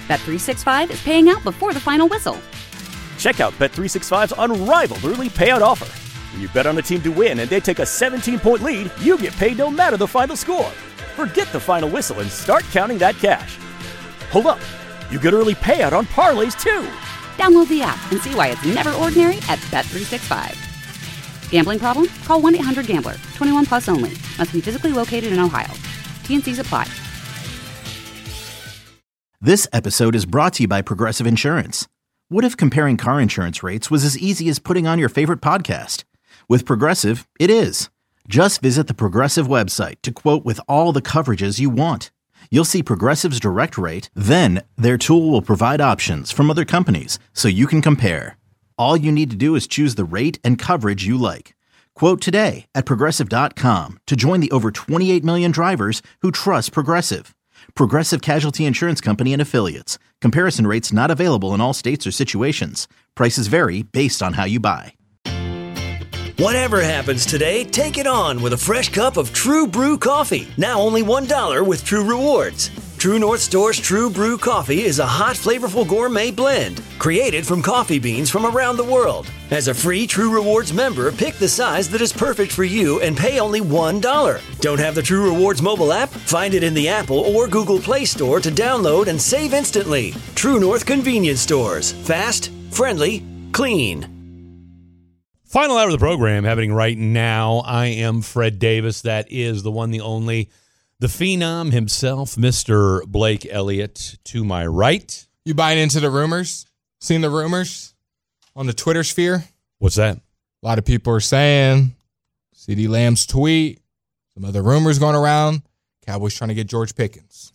Bet365 is paying out before the final whistle. Check out Bet365's unrivaled early payout offer. When you bet on a team to win and they take a 17-point lead, you get paid no matter the final score. Forget the final whistle and start counting that cash. Hold up. You get early payout on parlays, too. Download the app and see why it's never ordinary at Bet365. Gambling problem? Call 1-800-GAMBLER. 21 plus only. Must be physically located in Ohio. T&Cs apply. This episode is brought to you by Progressive Insurance. What if comparing car insurance rates was as easy as putting on your favorite podcast? With Progressive, it is. Just visit the Progressive website to quote with all the coverages you want. You'll see Progressive's direct rate, then their tool will provide options from other companies so you can compare. All you need to do is choose the rate and coverage you like. Quote today at Progressive.com to join the over 28 million drivers who trust Progressive. Progressive Casualty Insurance Company and Affiliates. Comparison rates not available in all states or situations. Prices vary based on how you buy. Whatever happens today, take it on with a fresh cup of True Brew coffee. Now only $1 with True Rewards. True North Store's True Brew coffee is a hot, flavorful gourmet blend created from coffee beans from around the world. As a free True Rewards member, pick the size that is perfect for you and pay only $1. Don't have the True Rewards mobile app? Find it in the Apple or Google Play Store to download and save instantly. True North Convenience Stores. Fast, friendly, clean. Final hour of the program happening right now. I am Fred Davis. That is the one, the only, the phenom himself, Mr. Blake Elliott, to my right. You buying into the rumors? Seen the rumors on the Twitter sphere? What's that? A lot of people are saying CeeDee Lamb's tweet, some other rumors going around, Cowboys trying to get George Pickens.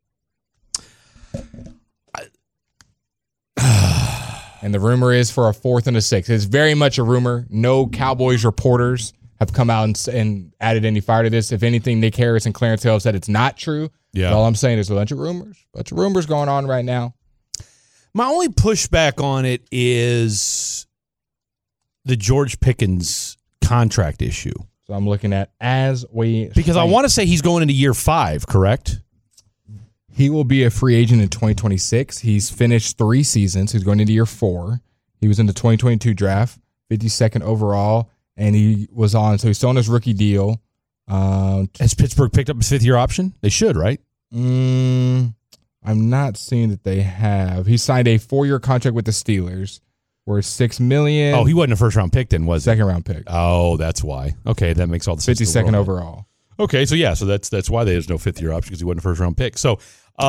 And the rumor is for a 4th and a 6th. It's very much a rumor. No Cowboys reporters have come out and added any fire to this. If anything, Nick Harris and Clarence Hill have said it's not true. Yeah. But all I'm saying is a bunch of rumors going on right now. My only pushback on it is the George Pickens contract issue. So I'm looking at because I want to say he's going into year 5, correct? He will be a free agent in 2026. He's finished 3 seasons. He's going into year 4. He was in the 2022 draft, 52nd overall, and he was on. So he's still on his rookie deal. Has Pittsburgh picked up his 5th-year option? They should, right? I'm not seeing that they have. He signed a 4-year contract with the Steelers, worth $6 million. Oh, he wasn't a first-round pick then, was he? Second-round pick. Oh, that's why. Okay, that makes all the sense. 52nd overall. Okay, so yeah, so that's why there's no 5th-year option, because he wasn't a first-round pick. So,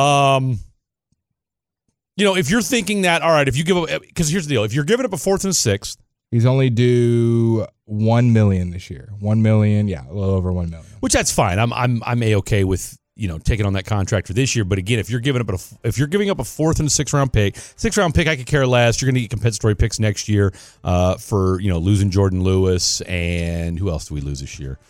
if you're thinking that, all right, if you give up, because here's the deal, if you're giving up a 4th and a 6th, he's only due $1 million this year. $1 million, yeah, a little over $1 million. Which that's fine. I'm A-okay with taking on that contract for this year. But again, if you're giving up a 4th and a 6th-round pick, 6th-round pick, I could care less. You're going to get compensatory picks next year for losing Jordan Lewis, and who else do we lose this year?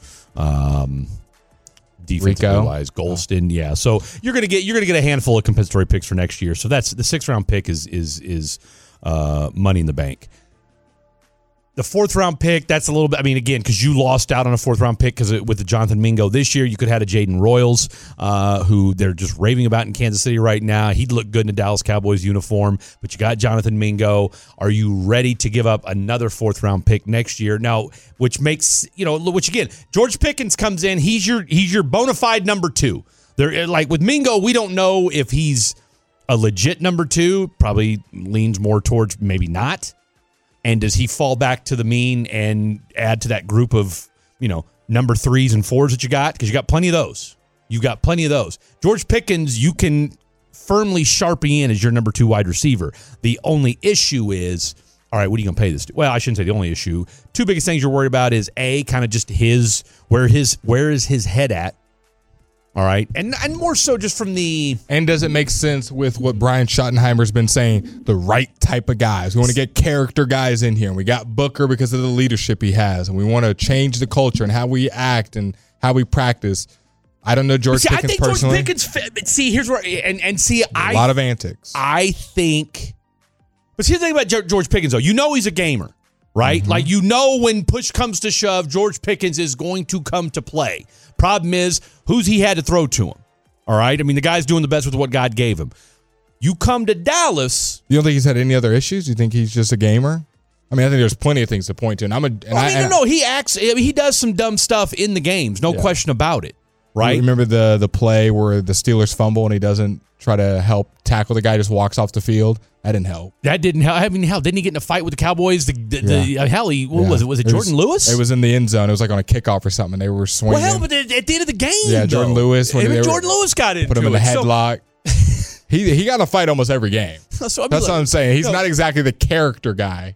Defensively wise, Golston, yeah. So you're gonna get a handful of compensatory picks for next year. So that's the 6th-round pick is money in the bank. The 4th-round pick, that's a little bit. I mean, again, because you lost out on a 4th-round pick because with the Jonathan Mingo this year, you could have had a Jaden Royals, who they're just raving about in Kansas City right now. He'd look good in a Dallas Cowboys uniform, but you got Jonathan Mingo. Are you ready to give up another 4th-round pick next year? Now, which makes which again, George Pickens comes in. He's your bona fide number 2. There, like with Mingo, we don't know if he's a legit number 2. Probably leans more towards maybe not. And does he fall back to the mean and add to that group of, number 3s and 4s that you got? Because you got plenty of those. George Pickens, you can firmly Sharpie in as your number 2 wide receiver. The only issue is, all right, what are you going to pay this to? Well, I shouldn't say the only issue. 2 biggest things you're worried about is, A, kind of just where is his head at? All right. And more so just from the... And does it make sense with what Brian Schottenheimer's been saying, the right type of guys? We want to get character guys in here. And we got Booker because of the leadership he has. And we want to change the culture and how we act and how we practice. I don't know George Pickens personally. I think George Pickens... See, here's where... And see, a lot of antics. I think... But see the thing about George Pickens, though. He's a gamer, right? Mm-hmm. Like, when push comes to shove, George Pickens is going to come to play. Problem is, who's he had to throw to him? All right? I mean, the guy's doing the best with what God gave him. You come to Dallas. You don't think he's had any other issues? You think he's just a gamer? I mean, I think there's plenty of things to point to. And No. He acts. He does some dumb stuff in the games. No question about it. Right? Remember the play where the Steelers fumble and he doesn't try to help tackle the guy, just walks off the field? That didn't help. That didn't help. I mean, hell, didn't he get in a fight with the Cowboys? Was it? Jordan Lewis? It was in the end zone. It was like on a kickoff or something. They were swinging. Well, hell, but at the end of the game, yeah, Jordan Lewis. Jordan Lewis got into it. Put him in the headlock. He got in a fight almost every game. That's what I'm saying. He's not exactly the character guy.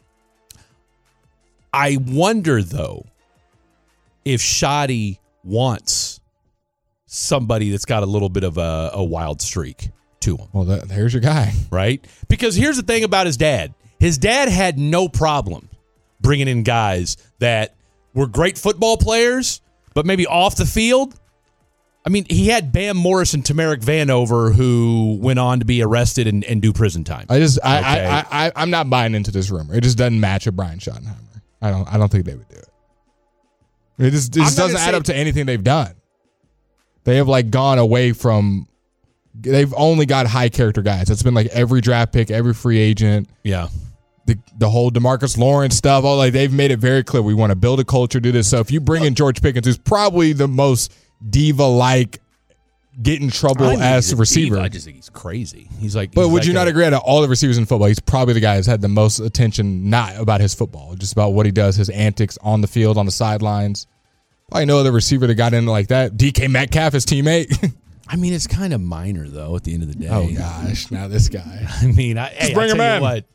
I wonder, though, if Shoddy wants somebody that's got a little bit of a wild streak to him. Well, there's your guy. Right? Because here's the thing about his dad. His dad had no problem bringing in guys that were great football players, but maybe off the field. I mean, he had Bam Morris and Tamarick Vanover, who went on to be arrested and do prison time. I'm not buying into this rumor. It just doesn't match with Brian Schottenheimer. I don't think they would do it. It just doesn't add up to anything they've done. They have gone away from. They've only got high character guys. It's been every draft pick, every free agent. Yeah. The whole DeMarcus Lawrence stuff. They've made it very clear. We want to build a culture, do this. So if you bring in George Pickens, who's probably the most diva-like, get in trouble as receiver. I just think he's crazy. But would you not agree that all the receivers in football, he's probably the guy who's had the most attention, not about his football, just about what he does, his antics on the field, on the sidelines. Probably no other receiver that got in like that. DK Metcalf, his teammate. I mean, it's kind of minor, though, at the end of the day. Oh, gosh. Now this guy. I mean, bring him in.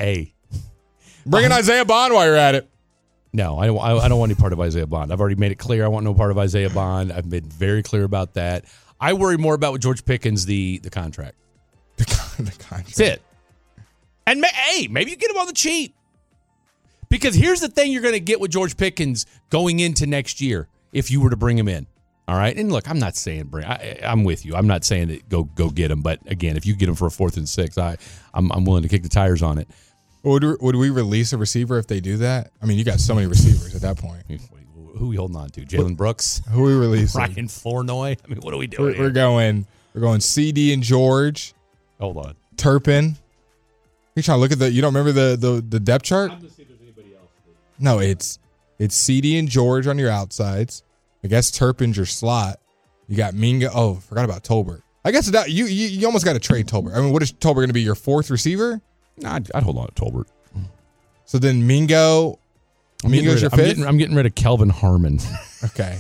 Bring in Isaiah Bond while you're at it. No, I don't want any part of Isaiah Bond. I've already made it clear I want no part of Isaiah Bond. I've been very clear about that. I worry more about with George Pickens, the contract. The contract. That's it. And maybe you get him on the cheap. Because here's the thing you're going to get with George Pickens going into next year if you were to bring him in. All right? And look, I'm not saying I'm with you. I'm not saying that go get him. But again, if you get him for a 4th and 6, I'm willing to kick the tires on it. Would we release a receiver if they do that? I mean, you got so many receivers at that point. Who are we holding on to? Jalen Brooks? Who are we releasing? Ryan Flournoy? I mean, what are we doing? We're going CD and George. Hold on. Turpin. You're trying to look at you don't remember the depth chart? I'm just seeing if there's anybody else. No, it's CD and George on your outsides. I guess Turpin's your slot. You got Mingo. Oh, forgot about Tolbert. I guess you almost got to trade Tolbert. I mean, what is Tolbert going to be, your 4th receiver? Nah, I'd hold on to Tolbert. So then Mingo's your 5th? I'm getting rid of Kelvin Harmon. Okay.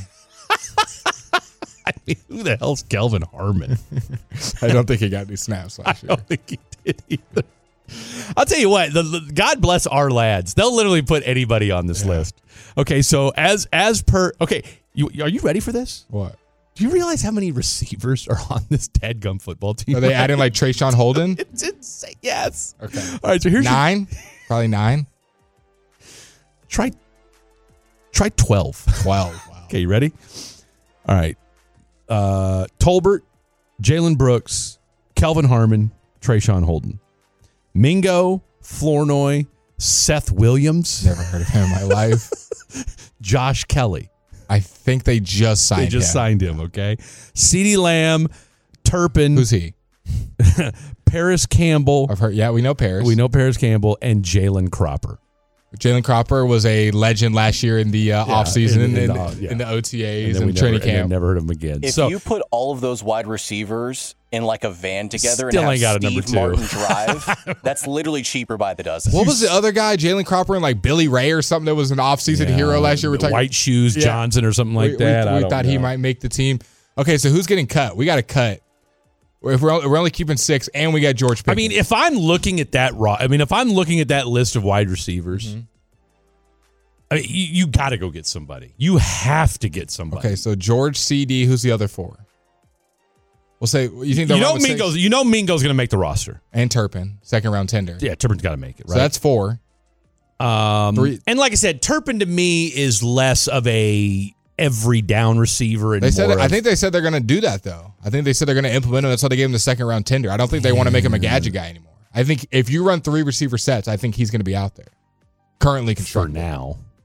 I mean, who the hell's Kelvin Harmon? I don't think he got any snaps last year. I don't think he did either. I'll tell you what, God bless our lads. They'll literally put anybody on this list. Okay, so as per, okay, are you ready for this? What? Do you realize how many receivers are on this dadgum football team? Are they adding Trayshawn Holden? It's insane. Yes. Okay. All right, so here's 9? Probably 9. Try 12. 12. Wow. Okay, you ready? All right. Tolbert, Jalen Brooks, Kelvin Harmon, Trayshawn Holden. Mingo, Flournoy, Seth Williams. Never heard of him in my life. Josh Kelly. I think they just signed him. They just signed him, okay? CeeDee Lamb, Turpin. Who's he? Paris Campbell. I've heard. Yeah, we know Paris. We know Paris Campbell and Jalen Cropper. Jalen Cropper was a legend last year in the offseason in the OTAs and training camp. And never heard of him again. If you put all of those wide receivers in a van together still and have ain't got Steve Martin drive, that's literally cheaper by the dozen. What was the other guy, Jalen Cropper and Billy Ray or something that was an offseason hero last year? White Shoes Johnson or something like that. We thought he might make the team. Okay, so who's getting cut? We got to cut. If we're only keeping 6 and we got George Pickens. I mean, if I'm looking at that list of wide receivers, I mean, you got to go get somebody. You have to get somebody. Okay, so George, CD, who's the other 4? We'll say you think Mingo's. You know Mingo's going to make the roster, and Turpin, 2nd round tender. Yeah, Turpin's got to make it. Right, so that's 4. 3. And like I said, Turpin to me is less of a every down receiver. And I think they said they're going to do that though. I think they said they're going to implement him. That's why they gave him the 2nd round tender. I don't think they want to make him a gadget guy anymore. I think if you run 3 receiver sets, I think he's going to be out there. Currently constructed. For now.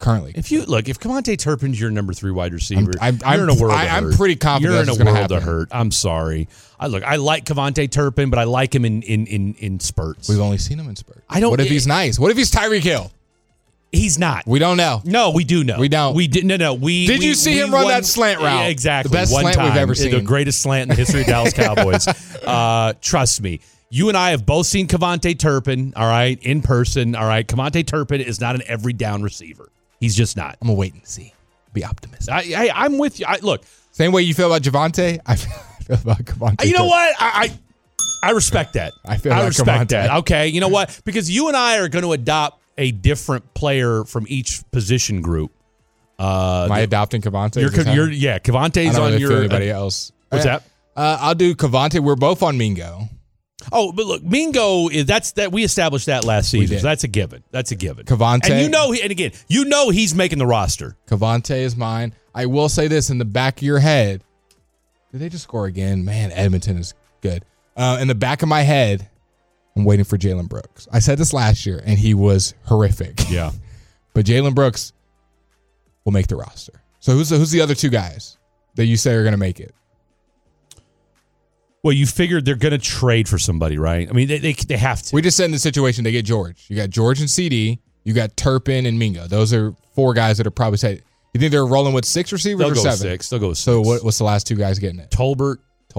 currently. If Kevontae Turpin's your number 3 wide receiver, I'm you're in a world of hurt. I'm pretty confident you're in that's a going to world happen. of hurt. I'm sorry. I like Kevontae Turpin, but I like him in spurts. We've only seen him in spurts. What if he's nice? What if he's Tyreek Hill? He's not. We don't know. No, we do know. We don't. We did. No. Did you see him run that slant route? Yeah, exactly. The best one slant time, we've ever seen. The greatest slant in the history of Dallas Cowboys. Trust me. You and I have both seen Kevontae Turpin, all right, in person, all right. Kevontae Turpin is not an every down receiver. He's just not. I'm going to wait and see. Be optimistic. I'm with you. Look. Same way you feel about Javonte, I feel about Kevontae. You know what? I respect that. I respect that. Okay, you know what? Because you and I are going to adopt a different player from each position group. Am I adopting Kevontae? Kevontae's on your. Anybody else? What's that? I'll do Kevontae. We're both on Mingo. Oh, but look, Mingo is that we established that last season. So that's a given. Kevontae, and you know he's making the roster. Kevontae is mine. I will say this in the back of your head. Did they just score again? Man, Edmonton is good. In the back of my head, I'm waiting for Jalen Brooks. I said this last year, and he was horrific. Yeah. But Jalen Brooks will make the roster. So who's the other 2 guys that you say are going to make it? Well, you figured they're going to trade for somebody, right? I mean, they have to. We just said in the situation they get George. You got George and CD. You got Turpin and Mingo. Those are 4 guys that are probably said. You think they're rolling with 6 receivers or 7? They'll go with 6. So what's the last 2 guys getting it? Tolbert.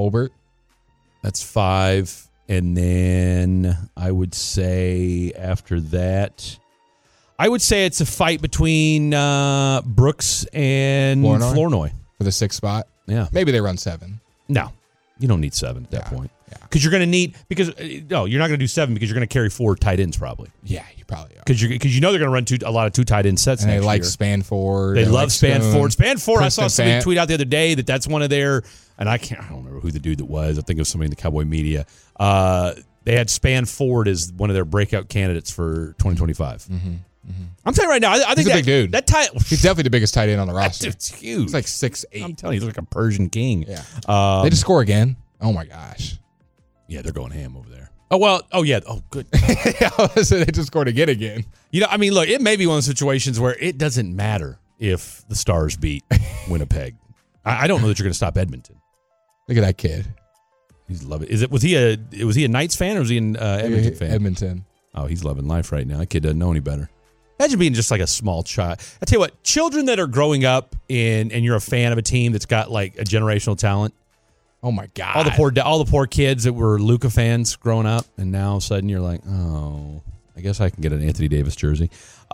That's 5. And then I would say after that, it's a fight between Brooks and Flournoy for the 6th spot. Yeah. Maybe they run 7. No, you don't need 7 at that point. Yeah. Because you're going to need – you're not going to do 7 because you're going to carry 4 tight ends probably. Yeah, you probably are. Because you know they're going to run a lot of 2 tight end sets and next they like year. Spanford. They love Spanford. Spanford, I saw somebody Fant. tweet out the other day that's one of their – and I don't remember who the dude that was. I think it was somebody in the Cowboy media. They had Spanford as one of their breakout candidates for 2025. Mm-hmm. I'm telling you right now, I think he's a big dude. He's definitely the biggest tight end on the roster. It's huge. He's like 6'8". I'm telling you, he's like a Persian king. Yeah. They just score again. Oh my gosh. Yeah, they're going ham over there. Oh well. Oh yeah. Oh good. So they just scored again. You know, I mean, look, it may be one of those situations where it doesn't matter if the Stars beat Winnipeg. I don't know that you're going to stop Edmonton. Look at that kid. He's loving it. Was he a Knights fan or was he an Edmonton fan? Edmonton. Oh, he's loving life right now. That kid doesn't know any better. Imagine being just like a small child. I tell you what, children that are growing up and you're a fan of a team that's got like a generational talent. Oh my God! All the poor kids that were Luka fans growing up, and now all of a sudden you're like, oh, I guess I can get an Anthony Davis jersey.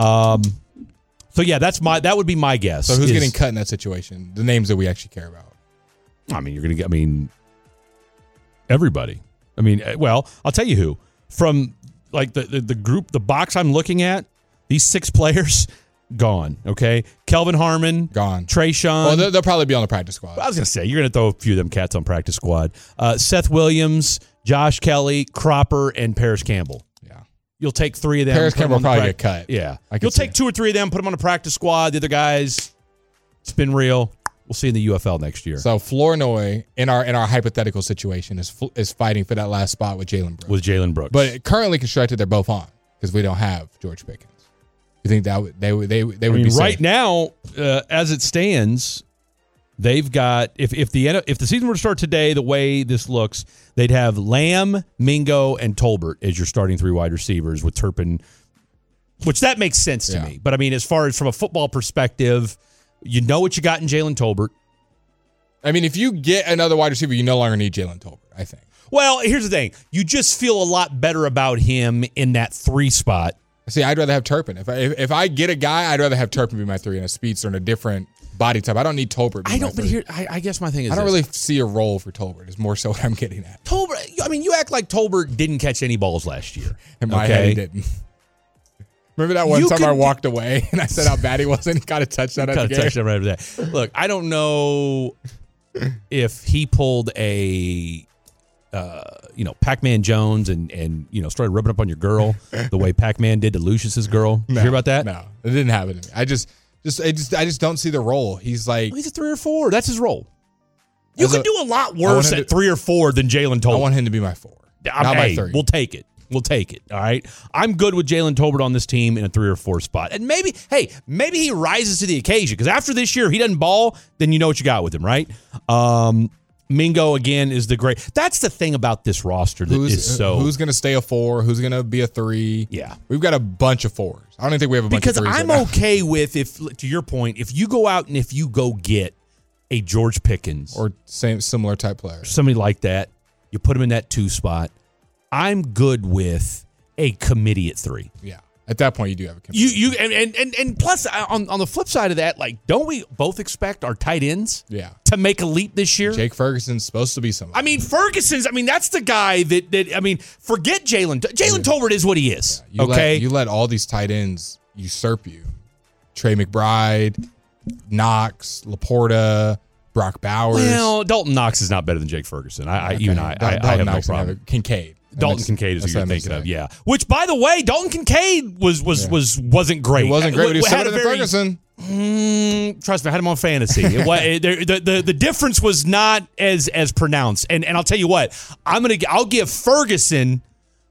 So yeah, that would be my guess. So who's getting cut in that situation? The names that we actually care about. I mean, you're going to get. I mean, everybody. I mean, well, I'll tell you who from like the group, the box I'm looking at. These 6 players. Gone. Okay. Kelvin Harmon. Gone. Trayshawn. Well, they'll probably be on the practice squad. I was going to say, you're going to throw a few of them cats on practice squad. Seth Williams, Josh Kelly, Cropper, and Paris Campbell. Yeah. You'll take 3 of them. Paris Campbell will probably get cut. Yeah. You'll take 2 or 3 of them, put them on the practice squad. The other guys, it's been real. We'll see in the UFL next year. So Flournoy, in our hypothetical situation, is fighting for that last spot with Jalen Brooks. With Jalen Brooks. But currently constructed, they're both on because we don't have George Pickens. You think that they would be safe? Right now, as it stands, they've got if the season were to start today, the way this looks, they'd have Lamb, Mingo, and Tolbert as your starting 3 wide receivers with Turpin, which that makes sense to me. But I mean, as far as from a football perspective, you know what you got in Jalen Tolbert. I mean, if you get another wide receiver, you no longer need Jalen Tolbert, I think. Well, here's the thing: you just feel a lot better about him in that 3 spot. See, I'd rather have Turpin. If I get a guy, I'd rather have Turpin be my 3 and a speedster and a different body type. I don't need Tolbert. I guess my thing is I don't really see a role for Tolbert. Is more so what I'm getting at. Tolbert. I mean, you act like Tolbert didn't catch any balls last year. In my head, he didn't. Remember that one time I walked away and I said how bad he was and he got a touchdown at the game? Touchdown right after that. Look, I don't know if he pulled a Pac-Man Jones and started rubbing up on your girl the way Pac-Man did to Lucius's girl. Did you hear about that? No, it didn't happen to me. I just don't see the role. He's like he's a 3 or 4. That's his role. You can do a lot worse at 3 or 4 than Jalen Tolbert. I want him to be my 4. Not my 3. We'll take it. We'll take it. All right. I'm good with Jalen Tolbert on this team in a 3 or 4 spot. And maybe he rises to the occasion because after this year, he doesn't ball, then you know what you got with him, right? Mingo, again, is the great. That's the thing about this roster that is so. Who's going to stay a 4? Who's going to be a 3? Yeah. We've got a bunch of 4s. I don't even think we have a bunch of 3s. Because I'm okay with, if to your point, if you go out and if you go get a George Pickens. Or similar type player. Somebody like that, you put him in that 2 spot. I'm good with a committee at 3. Yeah. At that point, you do have a committee. You and plus on the flip side of that, like, don't we both expect our tight ends to make a leap this year? Jake Ferguson's supposed to be somebody. I mean, that's the guy that forget Jalen. Jalen Tolbert is what he is. Yeah. You let all these tight ends usurp you. Trey McBride, Knox, Laporta, Brock Bowers. Well, Dalton Knox is not better than Jake Ferguson. I have no problem. Kincaid. Dalton Kincaid is who you're thinking of, yeah. Which, by the way, Dalton Kincaid wasn't great. He wasn't great, but he was better than Ferguson. Trust me, I had him on fantasy. The difference was not as pronounced. And I'll tell you what, I'll give Ferguson,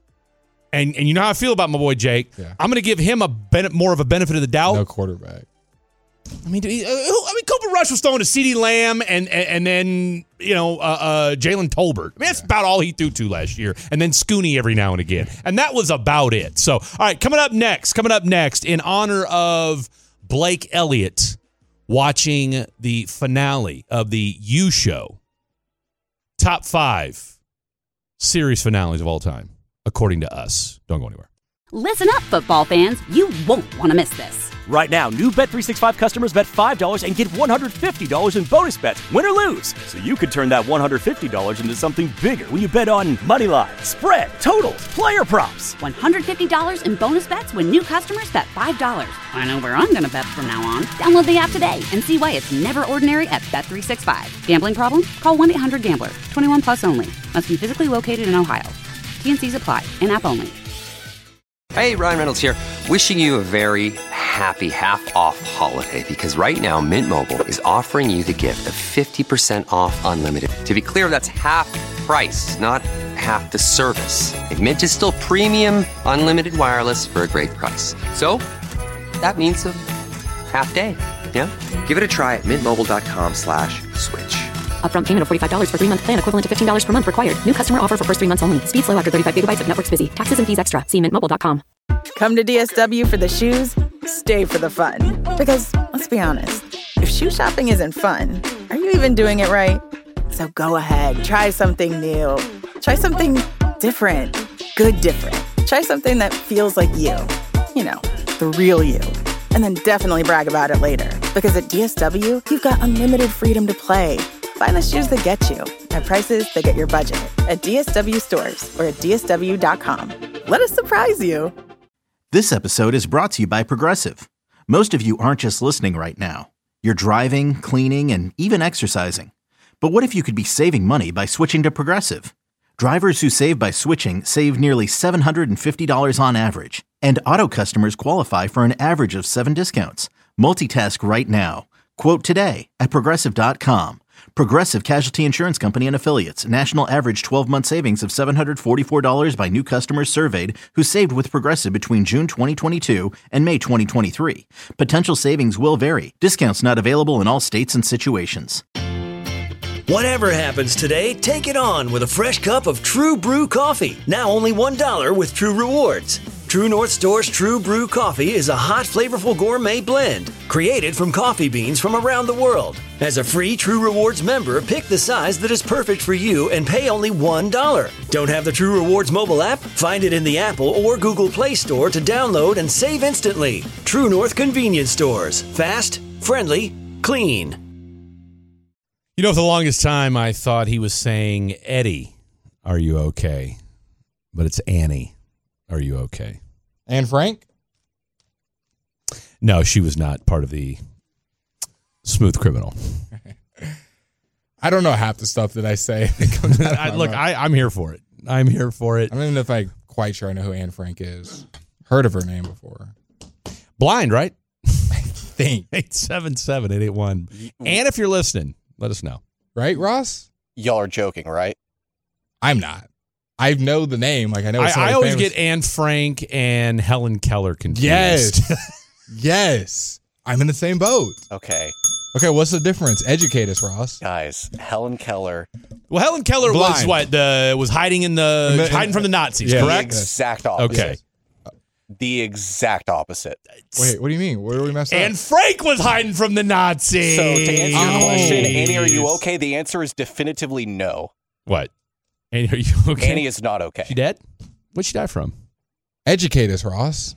and you know how I feel about my boy Jake. Yeah. I'm going to give him more of a benefit of the doubt. No quarterback. I mean, Cooper Rush was throwing to CeeDee Lamb and then, Jalen Tolbert. I mean, that's about all he threw to last year. And then Scooney every now and again. And that was about it. So, all right, coming up next, in honor of Blake Elliott watching the finale of the U Show, top 5 series finales of all time, according to us. Don't go anywhere. Listen up, football fans. You won't want to miss this. Right now, new Bet365 customers bet $5 and get $150 in bonus bets, win or lose. So you could turn that $150 into something bigger when you bet on money line, spread, totals, player props. $150 in bonus bets when new customers bet $5. I know where I'm going to bet from now on. Download the app today and see why it's never ordinary at Bet365. Gambling problem? Call 1-800-GAMBLER. 21 plus only. Must be physically located in Ohio. T&Cs apply. In-app only. Hey, Ryan Reynolds here. Wishing you a very happy half-off holiday because right now Mint Mobile is offering you the gift of 50% off unlimited. To be clear, that's half price, not half the service. And Mint is still premium unlimited wireless for a great price. So that means a half day, yeah? Give it a try at mintmobile.com/switch. Upfront payment of $45 for 3-month plan equivalent to $15 per month required. New customer offer for first 3 months only. Speed slow after 35 gigabytes if network's busy. Taxes and fees extra. See mintmobile.com. Come to DSW for the shoes, stay for the fun. Because, let's be honest, if shoe shopping isn't fun, are you even doing it right? So go ahead, try something new. Try something different. Good different. Try something that feels like you. You know, the real you. And then definitely brag about it later. Because at DSW, you've got unlimited freedom to play. Find the shoes that get you at prices that get your budget at DSW stores or at DSW.com. Let us surprise you. This episode is brought to you by Progressive. Most of you aren't just listening right now. You're driving, cleaning, and even exercising. But what if you could be saving money by switching to Progressive? Drivers who save by switching save nearly $750 on average. And auto customers qualify for an average of 7 discounts. Multitask right now. Quote today at Progressive.com. Progressive Casualty Insurance Company and Affiliates. National average 12-month savings of $744 by new customers surveyed who saved with Progressive between June 2022 and May 2023. Potential savings will vary. Discounts not available in all states and situations. Whatever happens today, take it on with a fresh cup of True Brew coffee. Now only $1 with True Rewards. True North Store's True Brew coffee is a hot, flavorful gourmet blend created from coffee beans from around the world. As a free True Rewards member, pick the size that is perfect for you and pay only $1. Don't have the True Rewards mobile app? Find it in the Apple or Google Play Store to download and save instantly. True North Convenience Stores. Fast, friendly, clean. You know, for the longest time, I thought he was saying, Eddie, are you okay? But it's Annie. Are you okay? Anne Frank? No, she was not part of the Smooth Criminal. I don't know half the stuff that I say. That comes out of my Look, mouth. I'm here for it. I'm here for it. I don't even know if I'm quite sure I know who Anne Frank is. Heard of her name before. Blind, right? I think. 877-881. And if you're listening, let us know. Right, Ross? Y'all are joking, right? I'm not. I know the name. Like I know. I always get Anne Frank and Helen Keller confused. Yes. Yes. I'm in the same boat. Okay. Okay, what's the difference? Educate us, Ross. Guys, Helen Keller. Well, Helen Keller was Blind. what? Was hiding hiding from the Nazis, Yeah. correct? The exact opposite. Okay. The exact opposite. Wait, what do you mean? Where do we mess up? Anne Frank was hiding from the Nazis. So to answer your question, Jeez. Annie, are you okay? The answer is definitively no. What? Annie, are you okay? Annie is not okay. She dead? What'd she die from? Educate us, Ross.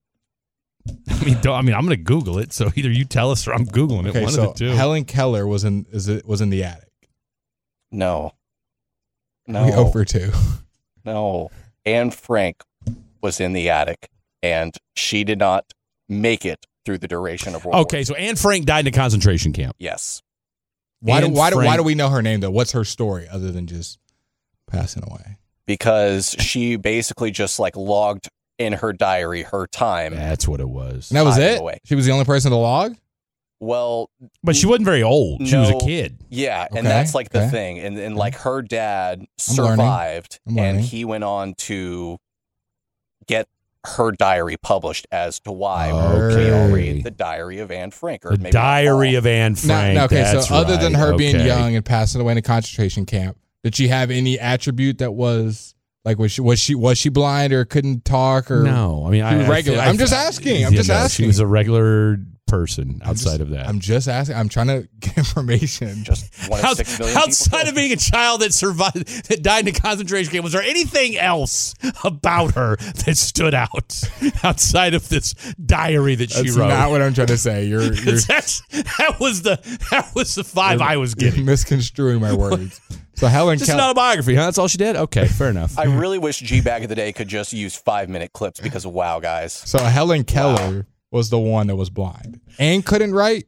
I'm going to Google it. So either you tell us or I'm Googling it. Okay, One so of the two. Helen Keller was in the attic. No. We 0 for 2. No. Anne Frank was in the attic, and she did not make it through the duration of World War Okay, so Anne Frank died in a concentration camp. Yes. Why Anne do Frank- we know her name though? What's her story other than just passing away? Because she basically just like logged in her diary her time. That's what it was. And that was Hiding it. away. She was the only person to log. Well, But she wasn't very old. She was a No. kid. yeah, and Okay, that's like the okay. thing. And like her dad learning. survived, I'm and learning. he went on to get her diary published as to why. Okay. We all read the Diary of Anne Frank. Or The maybe Diary all. of Anne Frank. No, okay, That's so other than right. her being Okay. young and passing away in a concentration camp, did she have any attribute that was like was she blind or couldn't talk or No, I mean, She was regular. I'm just asking. I'm just asking. She was a regular person outside of that. I'm just asking. I'm trying to get information. Just one of 6 million people Outside killed. of being a child that survived, that died in a concentration camp, was there anything else about her that stood out outside of this diary that she That's wrote? not what I'm trying to say. You're 'Cause that was the vibe I was getting. misconstruing my words. So Helen Just an Keller. autobiography, huh? That's all she did? Okay, fair enough. I really wish G Bag of the Day could just use 5-minute clips because of wow, guys. So Helen Keller was the one that was blind and couldn't write.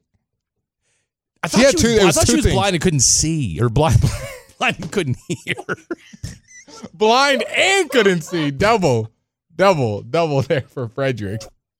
I She had two- there was two she was things. blind and couldn't see, or blind and couldn't hear. Blind and couldn't see. Double there for Frederick.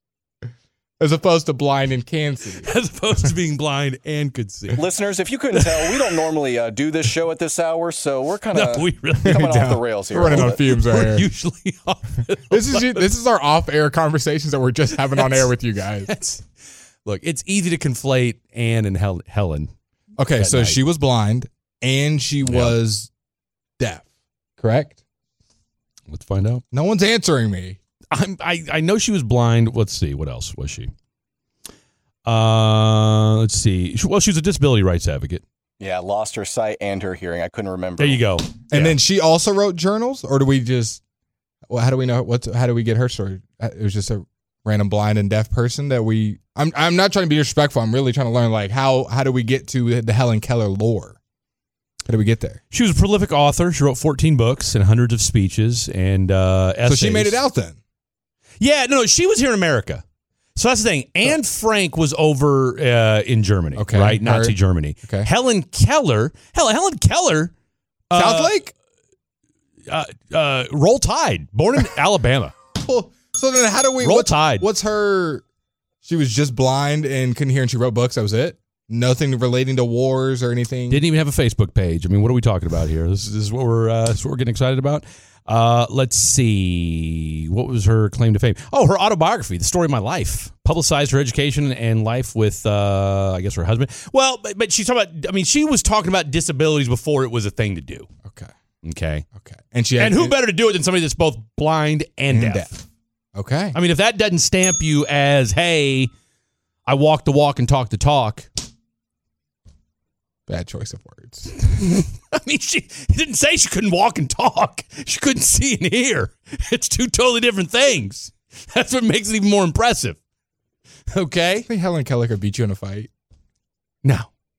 As opposed to blind and can see. As opposed to being blind and could see. Listeners, if you couldn't tell, we don't normally do this show at this hour, so we're kind of No, we really coming off don't. the rails here. We're running a on little bit. fumes right We're here. usually off. This is our off-air conversations that we're just having on air with you guys. Look, it's easy to conflate Anne and Helen. Okay, That so night. she was blind and she was deaf, correct? Let's find out. No one's answering me. I know she was blind. Let's see. What else was she? Let's see. Well, she was a disability rights advocate. Yeah, lost her sight and her hearing. I couldn't remember. There you go. And then she also wrote journals, or do we just? Well, how do we know how do we get her story? It was just a random blind and deaf person that we. I'm not trying to be disrespectful. I'm really trying to learn like how do we get to the Helen Keller lore? How do we get there? She was a prolific author. She wrote 14 books and hundreds of speeches and essays. So she made it out then. Yeah, no, she was here in America. So that's the thing. Anne Frank was over in Germany, Okay, right? Nazi heard. Germany. Okay. Helen Keller. Helen Keller. South Lake. Roll Tide. Born in Alabama. Well, so then how do we? Roll Tide. What's her? She was just blind and couldn't hear, and she wrote books. That was it. Nothing relating to wars or anything. Didn't even have a Facebook page. I mean, what are we talking about here? This is what we're getting excited about. Let's see. What was her claim to fame? Oh, her autobiography, The Story of My Life. Publicized her education and life with, I guess, her husband. Well, but she's talking about, I mean, she was talking about disabilities before it was a thing to do. Okay. Okay. And who better to do it than somebody that's both blind and deaf? Okay. I mean, if that doesn't stamp you as, hey, I walk the walk and talk the talk. Bad choice of words. I mean, she didn't say she couldn't walk and talk. She couldn't see and hear. It's two totally different things. That's what makes it even more impressive. Okay? I think Helen Keller could beat you in a fight. No.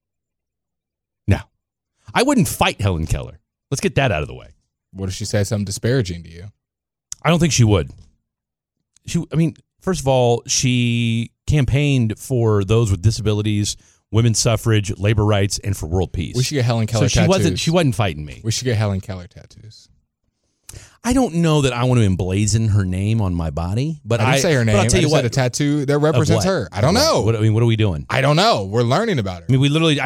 I wouldn't fight Helen Keller. Let's get that out of the way. What if she said something disparaging to you? I don't think she would. First of all, she campaigned for those with disabilities, women's suffrage, labor rights, and for world peace. We should get Helen Keller so tattoos. She wasn't fighting me. We should get Helen Keller tattoos. I don't know that I want to emblazon her name on my body, but I didn't say her name. But I'll tell you I what, said a tattoo that represents her. I don't know. What are we doing? I don't know. We're learning about her. I mean,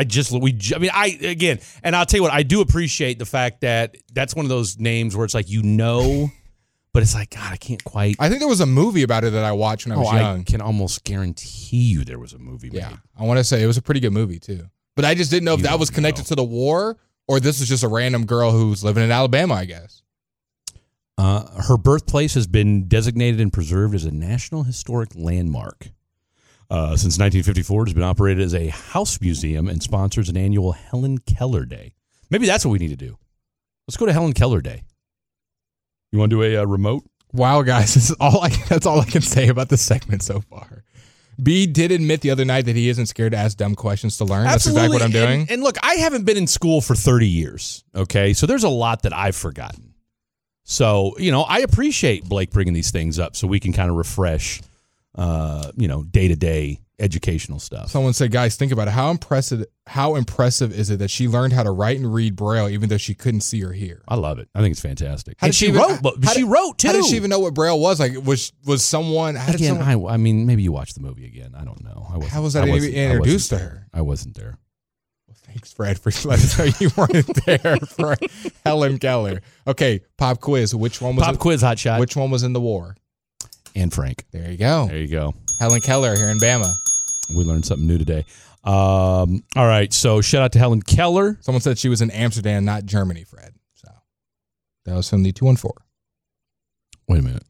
and I'll tell you what, I do appreciate the fact that that's one of those names where it's like, but it's like, God, I can't quite. I think there was a movie about it that I watched when I was young. I can almost guarantee you there was a movie made. Yeah, I want to say it was a pretty good movie too. But I just didn't know if that was connected to the war or this was just a random girl who's living in Alabama, I guess. Her birthplace has been designated and preserved as a National Historic Landmark. Since 1954, it has been operated as a house museum and sponsors an annual Helen Keller Day. Maybe that's what we need to do. Let's go to Helen Keller Day. You want to do a remote? Wow, guys, that's all I can say about this segment so far. B did admit the other night that he isn't scared to ask dumb questions to learn. Absolutely. That's exactly what I'm doing. And look, I haven't been in school for 30 years, okay? So there's a lot that I've forgotten. So, I appreciate Blake bringing these things up so we can kind of refresh, day-to-day educational stuff. Someone said, guys, think about it. How impressive is it that she learned how to write and read Braille even though she couldn't see or hear? I love it. I think it's fantastic. And she wrote too. How did she even know what Braille was? Like, was someone... I mean, maybe you watched the movie again. I don't know. How was that introduced to her? I wasn't there. Thanks, Fred, for letting us know you weren't there for Helen Keller. Okay, pop quiz. Which one was quiz, hot shot. Which one was in the war? Anne Frank. There you go. Helen Keller here in Bama. We learned something new today. All right, so shout out to Helen Keller. Someone said she was in Amsterdam, not Germany, Fred. So that was from the 214. Wait a minute.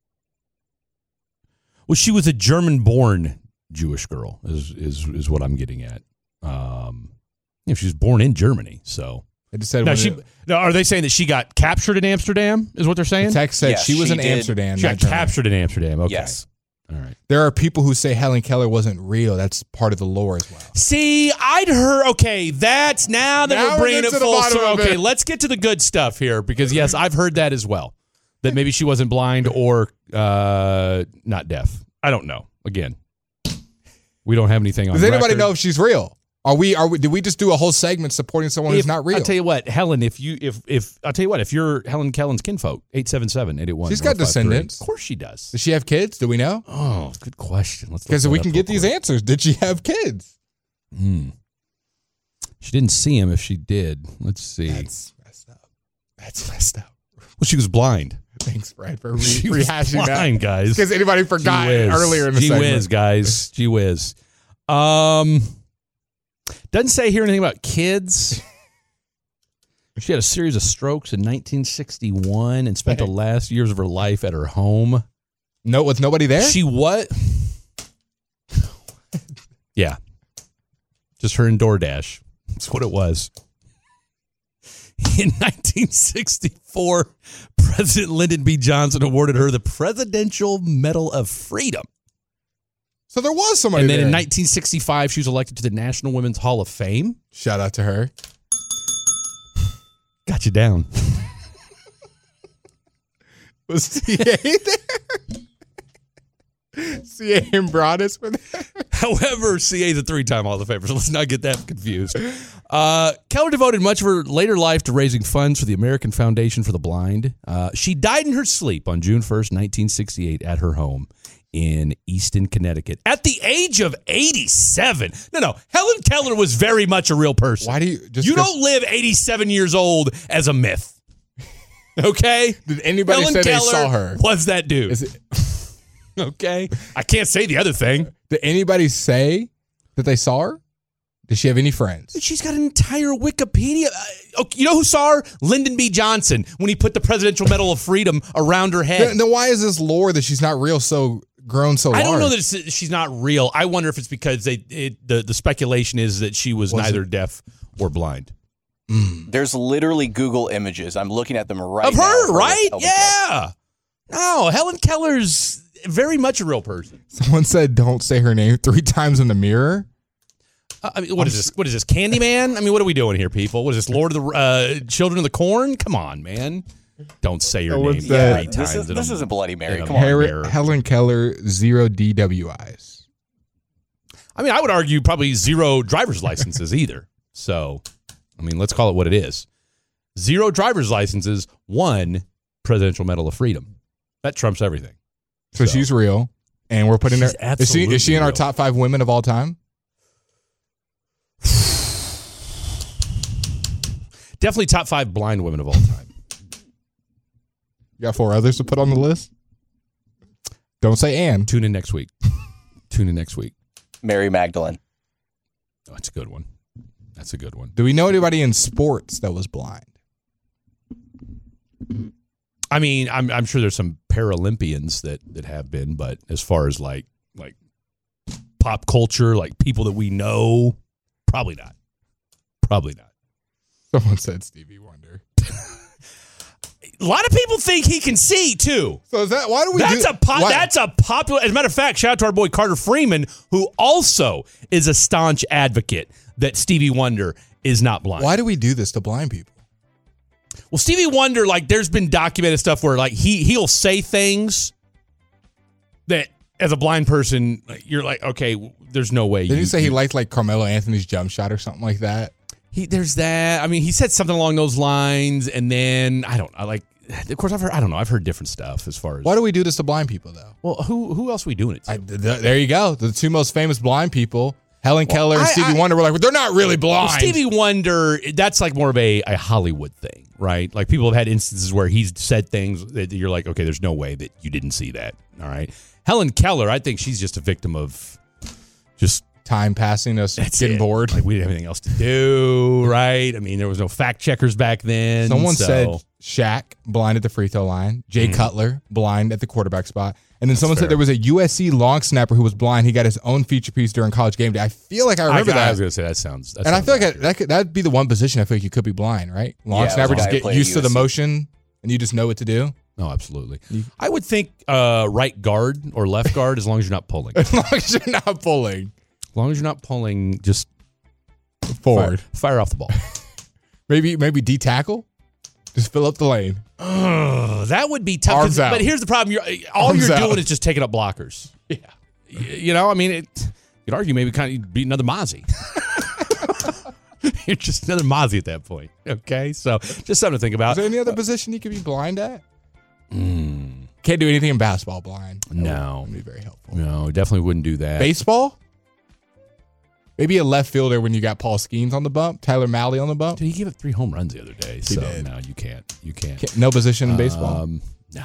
Well, she was a German-born Jewish girl, is what I'm getting at. She was born in Germany, so. It just said are they saying that she got captured in Amsterdam? Is what they're saying? The text said she was in Amsterdam. She got captured in Amsterdam. Okay. Yes. All right. There are people who say Helen Keller wasn't real. That's part of the lore as well. See, I'd heard. Okay, now we're bringing it full circle. Okay, let's get to the good stuff here because yes, I've heard that as well. That maybe she wasn't blind or not deaf. I don't know. Again, we don't have anything on. Does anybody record. know if she's real? Did we just do a whole segment supporting someone who's not real? I'll tell you what, Helen, if you're Helen Kellen's kinfolk, 877-881. She's got descendants. Of course she does. Does she have kids? Do we know? Oh, good question. Because we can get these answers. Did she have kids? She didn't see him if she did. Let's see. That's messed up. Well, she was blind. Thanks, Brad, for rehashing blind, that. guys. Because anybody forgot earlier in the segment. Gee whiz, guys. Gee whiz. Doesn't say here anything about kids. She had a series of strokes in 1961 and spent the last years of her life at her home. No, with nobody there? She what? Yeah. Just her and DoorDash. That's what it was. In 1964, President Lyndon B. Johnson awarded her the Presidential Medal of Freedom. So there was somebody there. And then there. in 1965, she was elected to the National Women's Hall of Fame. Shout out to her. Got you down. Was CA there? CA and Broadus were there? However, CA is a 3-time Hall of Famer, so let's not get that confused. Keller devoted much of her later life to raising funds for the American Foundation for the Blind. She died in her sleep on June 1st, 1968 at her home in Easton, Connecticut at the age of 87. No. Helen Keller was very much a real person. Why do you don't live 87 years old as a myth. Okay? Did anybody Helen say Keller they saw her? Was that dude. Okay? I can't say the other thing. Did anybody say that they saw her? Does she have any friends? She's got an entire Wikipedia. You know who saw her? Lyndon B. Johnson when he put the Presidential Medal of Freedom around her head. Then why is this lore that she's not real grown so large? I don't know that she's not real. I wonder if it's because the speculation is that she was neither deaf or blind. There's literally Google images. I'm looking at them right now. Of her, right? Yeah. No, Helen Keller's very much a real person. Someone said don't say her name 3 times in the mirror. I mean, what is this? What is this? Candyman? I mean, what are we doing here, people? What is this? Lord of the Children of the Corn? Come on, man. Don't say your name 3 times. This is a Bloody Mary. Come on. Helen Keller, 0 DWIs. I mean, I would argue probably 0 driver's licenses either. So, I mean, let's call it what it is. 0 driver's licenses, 1 Presidential Medal of Freedom. That trumps everything. So she's real, and we're putting her. Is she in our real. top 5 women of all time? Definitely top 5 blind women of all time. You got 4 others to put on the list? Don't say Anne. Tune in next week. Mary Magdalene. Oh, that's a good one. Do we know anybody in sports that was blind? I mean, I'm sure there's some Paralympians that have been, but as far as like pop culture, like people that we know, probably not. Someone said Stevie Wonder. A lot of people think he can see too. So is that why do we? That's a popular. As a matter of fact, shout out to our boy Carter Freeman, who also is a staunch advocate that Stevie Wonder is not blind. Why do we do this to blind people? Well, Stevie Wonder, like, there's been documented stuff where, like, he'll say things that, as a blind person, you're like, okay, there's no way. Did he say he liked like Carmelo Anthony's jump shot or something like that? There's that. I mean, he said something along those lines, and then of course, I've heard different stuff as far as. Why do we do this to blind people though? Well, who else are we doing it to? There you go. The 2 most famous blind people, Helen Keller and Stevie Wonder, were like, well, they're not really blind. Well, Stevie Wonder, that's like more of a Hollywood thing, right? Like people have had instances where he's said things that you're like, okay, there's no way that you didn't see that. All right. Helen Keller, I think she's just a victim of just time passing, us getting bored. Like we didn't have anything else to do, right? I mean, there was no fact checkers back then. Someone said Shaq blind at the free throw line, Jay Cutler blind at the quarterback spot, and then someone said there was a USC long snapper who was blind. He got his own feature piece during College Game Day. I feel like I remember that. I was going to say that sounds. And I feel like that'd be the one position I feel like you could be blind, right? Long snapper, just get used to the motion, and you just know what to do. No, absolutely. I would think right guard or left guard, as long as you're not pulling. As long as you're not pulling. As long as you're not pulling, just forward. Fire off the ball. maybe D tackle. Just fill up the lane. That would be tough. But here's the problem: all you're doing is just taking up blockers. Yeah. You know, I mean, you could argue maybe kind of be another Mozzie. You're just another Mozzie at that point. Okay, so just something to think about. Is there any other position you could be blind at? Can't do anything in basketball blind. No. That would be very helpful. No, definitely wouldn't do that. Baseball? Maybe a left fielder when you got Paul Skeens on the bump, Tyler Malley on the bump. Dude, he gave up 3 home runs the other day. He did. No, you can't. No position in baseball? No.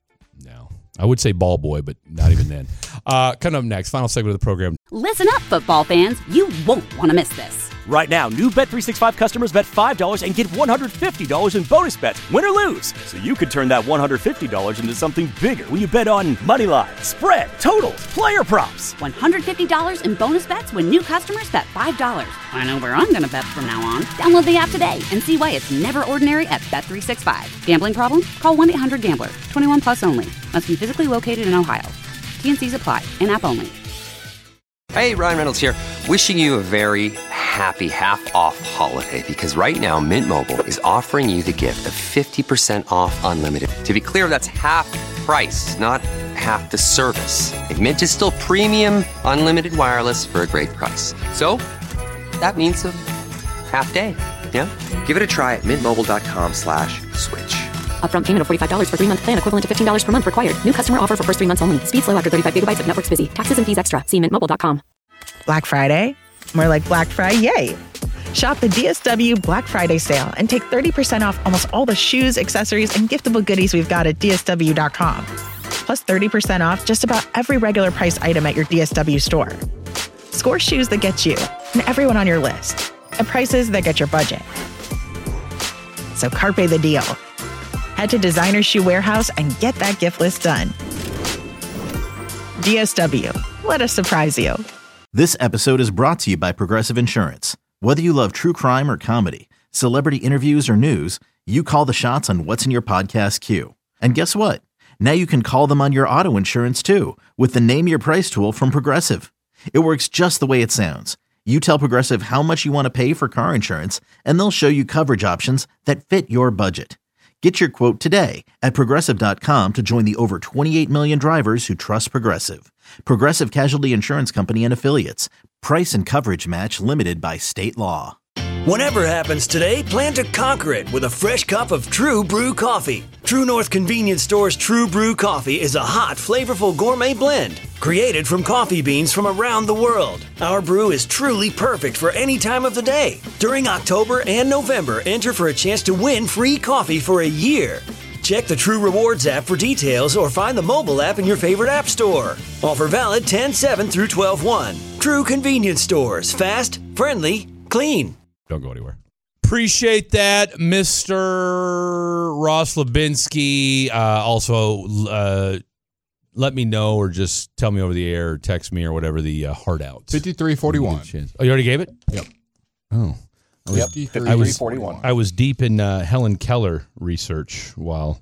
I would say ball boy, but not even then. Coming up next, final segment of the program. Listen up, football fans. You won't want to miss this. Right now, new Bet365 customers bet $5 and get $150 in bonus bets, win or lose. So you could turn that $150 into something bigger when you bet on money line, spread, totals, player props. $150 in bonus bets when new customers bet $5. I know where I'm going to bet from now on. Download the app today and see why it's never ordinary at Bet365. Gambling problem? Call 1-800-GAMBLER. 21 plus only. Must be physically located in Ohio. T&Cs apply. In-app only. Hey, Ryan Reynolds here. Wishing you a very happy half-off holiday because right now Mint Mobile is offering you the gift of 50% off unlimited. To be clear, that's half price, not half the service. And Mint is still premium unlimited wireless for a great price. So that means a half day. Yeah? Give it a try at mintmobile.com/switch. Upfront payment of $45 for 3-month plan equivalent to $15 per month required. New customer offer for first 3 months only. Speed slow after 35 gigabytes if network's busy. Taxes and fees extra. See mintmobile.com. Black Friday? More like Black Friday. Shop the DSW Black Friday sale and take 30% off almost all the shoes, accessories, and giftable goodies we've got at DSW.com. Plus 30% off just about every regular price item at your DSW store. Score shoes that get you and everyone on your list at prices that get your budget. So carpe the deal. Head to Designer Shoe Warehouse and get that gift list done. DSW. Let us surprise you. This episode is brought to you by Progressive Insurance. Whether you love true crime or comedy, celebrity interviews or news, you call the shots on what's in your podcast queue. And guess what? Now you can call them on your auto insurance too with the Name Your Price tool from Progressive. It works just the way it sounds. You tell Progressive how much you want to pay for car insurance, and they'll show you coverage options that fit your budget. Get your quote today at Progressive.com to join the over 28 million drivers who trust Progressive. Progressive Casualty Insurance Company and Affiliates. Price and coverage match limited by state law. Whatever happens today, plan to conquer it with a fresh cup of True Brew coffee. True North Convenience Store's True Brew coffee is a hot, flavorful gourmet blend created from coffee beans from around the world. Our brew is truly perfect for any time of the day. During October and November, enter for a chance to win free coffee for a year. Check the True Rewards app for details or find the mobile app in your favorite app store. Offer valid 10/7 through 12/1. True Convenience Stores. Fast, friendly, clean. Don't go anywhere. Appreciate that, Mr. Ross Levinsky. Also, let me know or just tell me over the air or text me or whatever the heart out. 5341. Oh, you already gave it? Yep. Oh. Yep, 5341. I was deep in Helen Keller research while.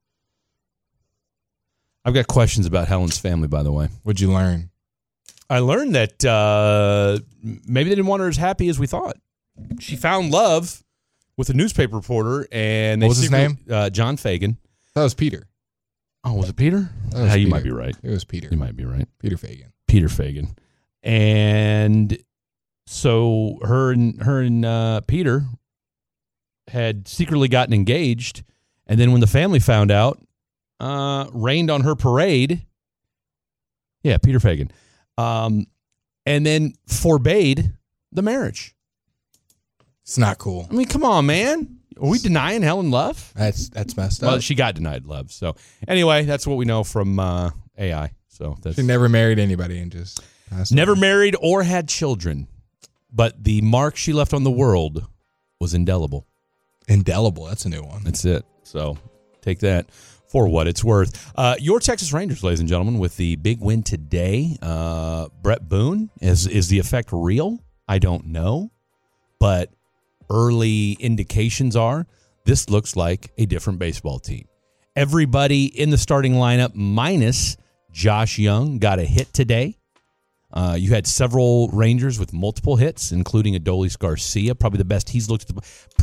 I've got questions about Helen's family, by the way. What'd you learn? I learned that maybe they didn't want her as happy as we thought. She found love with a newspaper reporter, and what was his name? John Fagan. That was Peter. Oh, was it Peter? That was You Peter. might be right. It was Peter. You might be right. Peter Fagan. Peter Fagan, and so her and Peter had secretly gotten engaged, and then when the family found out, rained on her parade. Yeah, Peter Fagan, and then forbade the marriage. It's not cool. I mean, come on, man. Are we denying Helen love? That's messed up. Well, she got denied love. So anyway, that's what we know from AI. So that's She never married anybody and just never married or had children, but the mark she left on the world was indelible. Indelible. That's a new one. That's it. So take that for what it's worth. Your Texas Rangers, ladies and gentlemen, with the big win today. Brett Boone, is the effect real? I don't know, but early indications are this looks like a different baseball team. Everybody in the starting lineup minus Josh Young got a hit today. You had several Rangers with multiple hits, including Adolis Garcia, probably the best he's looked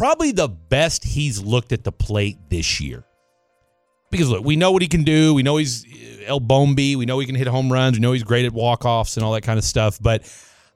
at the plate this year. Because look, we know what he can do. We know he's El Bombi. We know he can hit home runs. We know he's great at walk-offs and all that kind of stuff. But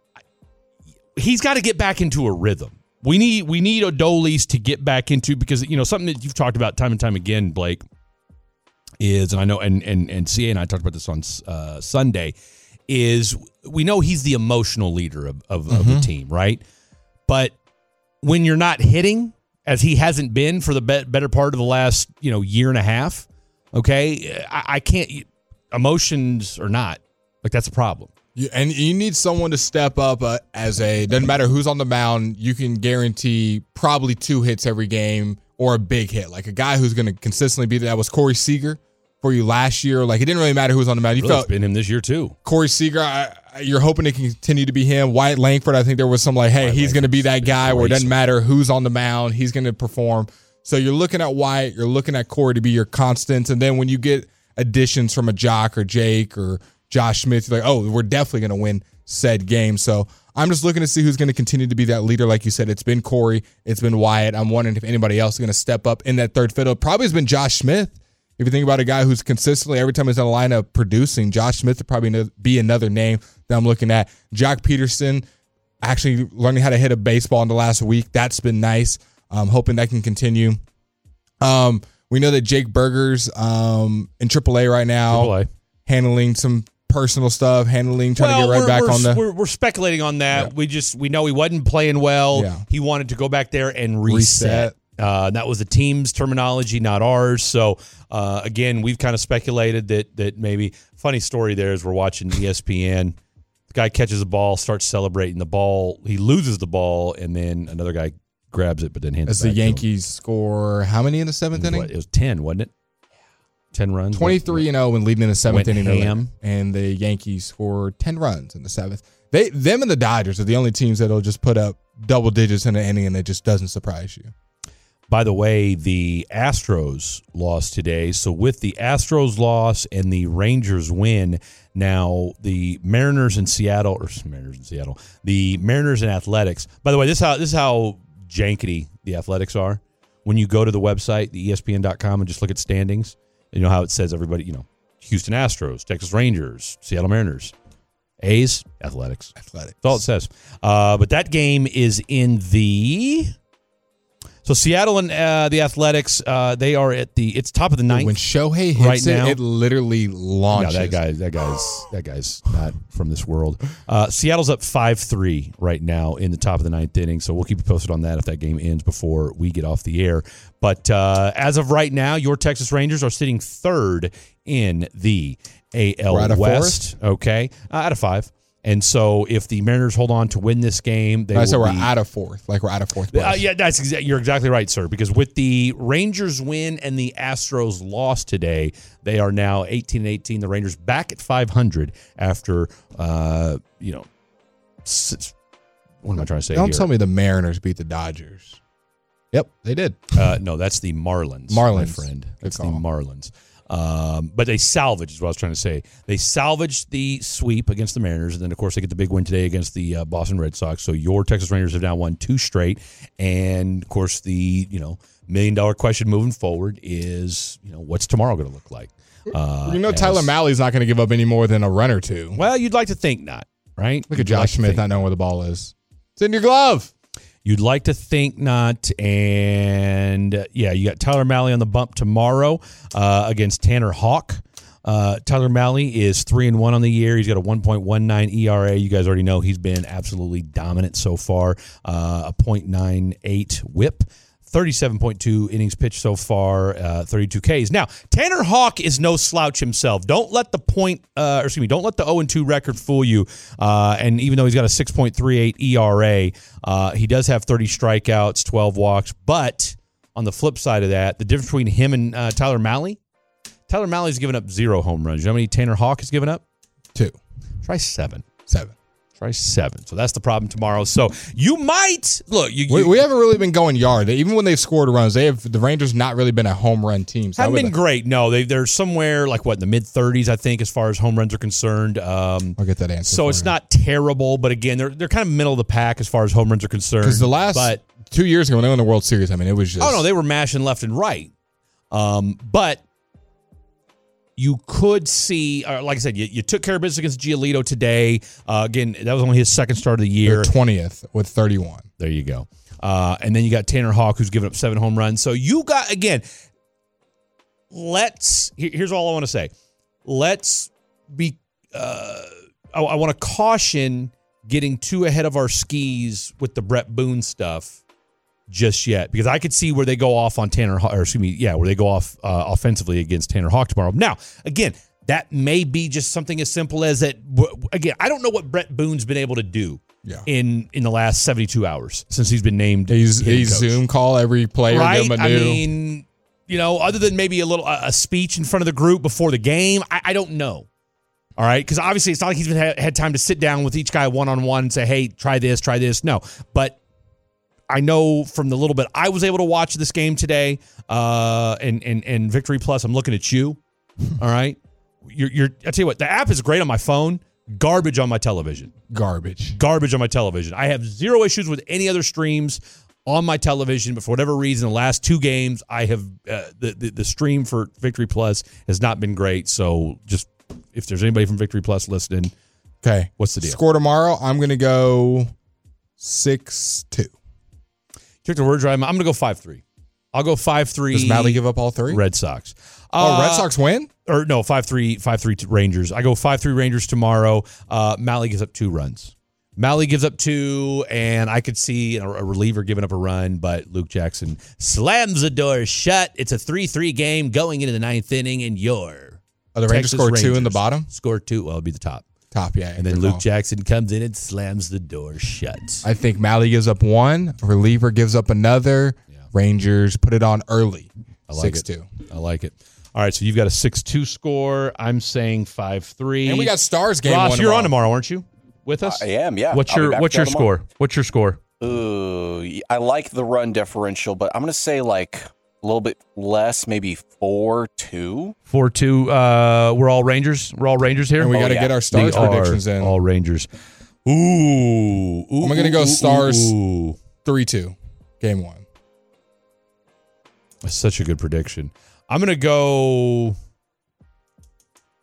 he's got to get back into a rhythm. We need Adolis to get back into, because something that you've talked about time and time again, Blake, is, and I know, and CA and I talked about this on Sunday, is we know he's the emotional leader of the team, right? But when you're not hitting, as he hasn't been for the better part of the last year and a half, okay, I can't. Emotions or not, like, that's a problem. And you need someone to step up doesn't matter who's on the mound, you can guarantee probably 2 hits every game or a big hit. Like a guy who's going to consistently be there. That was Corey Seager for you last year. Like, it didn't really matter who was on the mound. You Really, felt it's been him this year too. Corey Seager, you're hoping to continue to be him. Wyatt Langford, I think there was some he's going to be that guy where it doesn't matter who's on the mound, he's going to perform. So you're looking at Wyatt, you're looking at Corey to be your constants. And then when you get additions from a Jock or Jake or Josh Smith, you're like, oh, we're definitely going to win said game. So I'm just looking to see who's going to continue to be that leader. Like you said, it's been Corey, it's been Wyatt. I'm wondering if anybody else is going to step up in that third fiddle. Probably has been Josh Smith. If you think about a guy who's consistently, every time he's in a lineup producing, Josh Smith would probably be another name that I'm looking at. Jock Peterson, actually learning how to hit a baseball in the last week. That's been nice. I'm hoping that can continue. We know that Jake Burger's in AAA right now, handling some personal stuff, trying to get right back on the. We're speculating on that. Yeah. We know he wasn't playing well. Yeah. He wanted to go back there and reset. That was the team's terminology, not ours. So again, we've kind of speculated that maybe. Funny story there is we're watching ESPN. The guy catches the ball, starts celebrating the ball. He loses the ball, and then another guy grabs it, but then hands it back. As the Yankees score how many in the seventh inning? It was 10, wasn't it? 10 runs. 23-0 when leading in the seventh inning. Ham. And the Yankees scored 10 runs in the seventh. Them and the Dodgers are the only teams that'll just put up double digits in an inning, and it just doesn't surprise you. By the way, the Astros lost today. So with the Astros loss and the Rangers win, now the the Mariners and Athletics. By the way, this is how jankety the Athletics are. When you go to the website, the ESPN.com, and just look at standings, you know how it says everybody, Houston Astros, Texas Rangers, Seattle Mariners. A's, Athletics. Athletics. That's all it says. But that game is in the... So Seattle and the Athletics, they are at it's top of the ninth. When Shohei hits right it, now, it literally launches. No, that guy's not from this world. Seattle's up 5-3 right now in the top of the ninth inning. So we'll keep you posted on that if that game ends before we get off the air. But as of right now, your Texas Rangers are sitting third in the AL West. Okay, out of 5. And so if the Mariners hold on to win this game, they we're out of fourth. Like we're out of fourth place. Yeah, you're exactly right, sir. Because with the Rangers win and the Astros loss today, they are now 18-18. The Rangers back at 500 after, what am I trying to say Don't tell me the Mariners beat the Dodgers. Yep, they did. No, that's the Marlins, my friend. It's the Marlins. But they salvaged, is what I was trying to say. They salvaged the sweep against the Mariners, and then, of course, they get the big win today against the Boston Red Sox. So your Texas Rangers have now won 2 straight. And, of course, the million-dollar question moving forward is, what's tomorrow going to look like? Tyler Mally's not going to give up any more than a run or two. Well, you'd like to think not, right? Look at Josh Smith not knowing where the ball is. It's in your glove. You'd like to think not, and you got Tyler Mahle on the bump tomorrow against Tanner Houck. Tyler Mahle is 3-1 on the year. He's got a 1.19 ERA. You guys already know he's been absolutely dominant so far. A .98 WHIP. 37.2 innings pitched so far, 32 Ks. Now, Tanner Houck is no slouch himself. Don't let the don't let the 0-2 record fool you. And even though he's got a 6.38 ERA, he does have 30 strikeouts, 12 walks. But on the flip side of that, the difference between him and Tyler Mahle has given up 0 home runs. You know how many Tanner Houck has given up? 2. Try 7. 7. Try 7. So that's the problem tomorrow. So you might look. We haven't really been going yard. Even when they've scored runs, the Rangers not really been a home run team. So haven't been great. No, they're somewhere like in the mid 30s, I think, as far as home runs are concerned. I'll get that answer. So it's not terrible, but again, they're kind of middle of the pack as far as home runs are concerned. Because the last 2 years ago when they won the World Series, I mean, it was just they were mashing left and right. But you could see, like I said, you took care of business against Giolito today. Again, that was only his second start of the year. They're 20th with 31. There you go. And then you got Tanner Houck, who's given up 7 home runs. So you got, again, here's all I want to say. Let's be, I want to caution getting too ahead of our skis with the Brett Boone stuff just yet, because I could see where they go off on where they go off offensively against Tanner Houck tomorrow. Now, again, that may be just something as simple as that. Again, I don't know what Brett Boone's been able to do in the last 72 hours since he's been named. He's Zoom call every player. Right? I mean, other than maybe a speech in front of the group before the game, I don't know. All right, because obviously it's not like he's had time to sit down with each guy one-on-one and say, hey, try this. No, but I know from the little bit I was able to watch this game today, and Victory Plus, I'm looking at you. All right, I tell you what, the app is great on my phone. Garbage on my television. Garbage on my television. I have 0 issues with any other streams on my television, but for whatever reason, the last 2 games, I have the stream for Victory Plus has not been great. So just if there's anybody from Victory Plus listening, okay, what's the deal? Score tomorrow. I'm going to go 6-2. Took the word drive. I'm going to go 5-3. I'll go 5-3. Does Mahle give up all 3? Red Sox. Red Sox win? Or no, 5-3 to Rangers. I go 5-3 Rangers tomorrow. Mahle gives up 2 runs. Mahle gives up 2, and I could see a reliever giving up a run, but Luke Jackson slams the door shut. It's a 3-3 game going into the 9th inning, and the Rangers scored 2 in the bottom? Scored 2. Well, it'll be the top. Yeah. And then Luke Jackson comes in and slams the door shut. I think Mahle gives up 1. A reliever gives up another. Yeah. Rangers put it on early. 6-2. I like it. All right, so you've got a 6-2 score. I'm saying 5-3. And we got Stars game. Ross, you're on tomorrow, aren't you? With us? I am, yeah. What's your score? What's your score? Ooh, I like the run differential, but I'm going to say like a little bit less, maybe 4-2. 4-2. We're all Rangers. We're all Rangers here. And we got to get our Stars predictions in. All Rangers. Ooh. I'm going to go Stars 3-2. Game 1. That's such a good prediction. I'm going to go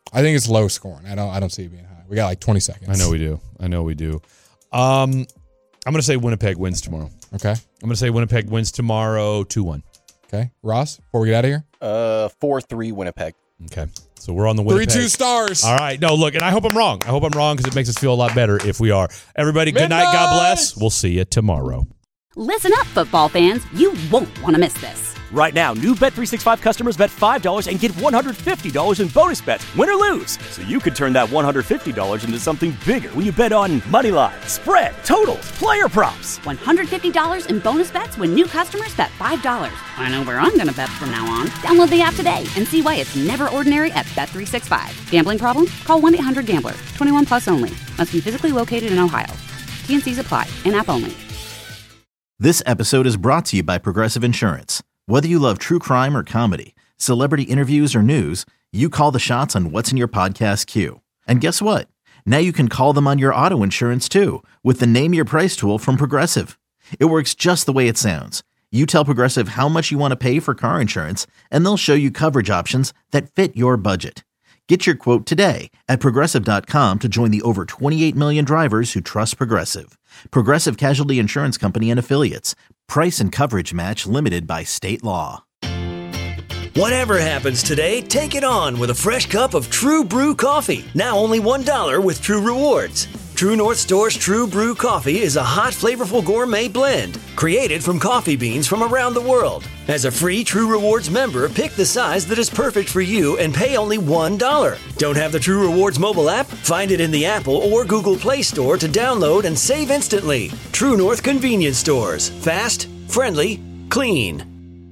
I think it's low scoring. I don't see it being high. We got like 20 seconds. I know we do. I'm going to say Winnipeg wins tomorrow. Okay. I'm going to say Winnipeg wins tomorrow 2-1. Okay. Ross, before we get out of here? 4-3 Winnipeg. Okay. So we're on the Winnipeg. 3-2 Stars. All right. No, look, and I hope I'm wrong. Because it makes us feel a lot better if we are. Everybody, good night. God bless. We'll see you tomorrow. Listen up, football fans. You won't want to miss this. Right now, new Bet365 customers bet $5 and get $150 in bonus bets, win or lose. So you could turn that $150 into something bigger when you bet on money line, spread, totals, player props. $150 in bonus bets when new customers bet $5. I know where I'm going to bet from now on. Download the app today and see why it's never ordinary at Bet365. Gambling problem? Call 1-800-GAMBLER. 21 plus only. Must be physically located in Ohio. T&Cs apply. In-app only. This episode is brought to you by Progressive Insurance. Whether you love true crime or comedy, celebrity interviews or news, you call the shots on what's in your podcast queue. And guess what? Now you can call them on your auto insurance too with the Name Your Price tool from Progressive. It works just the way it sounds. You tell Progressive how much you want to pay for car insurance, and they'll show you coverage options that fit your budget. Get your quote today at Progressive.com to join the over 28 million drivers who trust Progressive. Progressive Casualty Insurance Company and Affiliates. Price and coverage match limited by state law. Whatever happens today, take it on with a fresh cup of True Brew coffee. Now only $1 with True Rewards. True North Store's True Brew coffee is a hot, flavorful gourmet blend created from coffee beans from around the world. As a free True Rewards member, pick the size that is perfect for you and pay only $1. Don't have the True Rewards mobile app? Find it in the Apple or Google Play Store to download and save instantly. True North Convenience Stores. Fast, friendly, clean.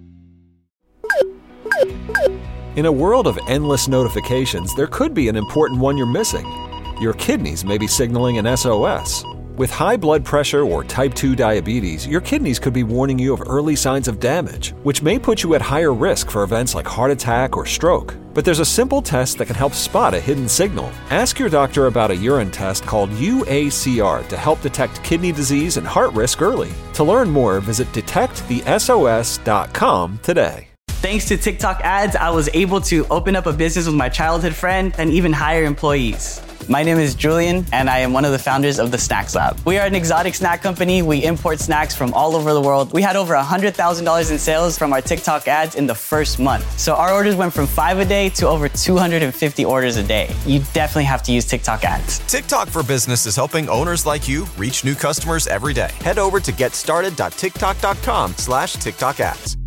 In a world of endless notifications, there could be an important one you're missing. Your kidneys may be signaling an SOS. With high blood pressure or type 2 diabetes, your kidneys could be warning you of early signs of damage, which may put you at higher risk for events like heart attack or stroke. But there's a simple test that can help spot a hidden signal. Ask your doctor about a urine test called UACR to help detect kidney disease and heart risk early. To learn more, visit detectthesos.com today. Thanks to TikTok ads, I was able to open up a business with my childhood friend and even hire employees. My name is Julian, and I am one of the founders of the Snacks Lab. We are an exotic snack company. We import snacks from all over the world. We had over $100,000 in sales from our TikTok ads in the first month. So our orders went from 5 a day to over 250 orders a day. You definitely have to use TikTok ads. TikTok for Business is helping owners like you reach new customers every day. Head over to getstarted.tiktok.com/TikTok ads.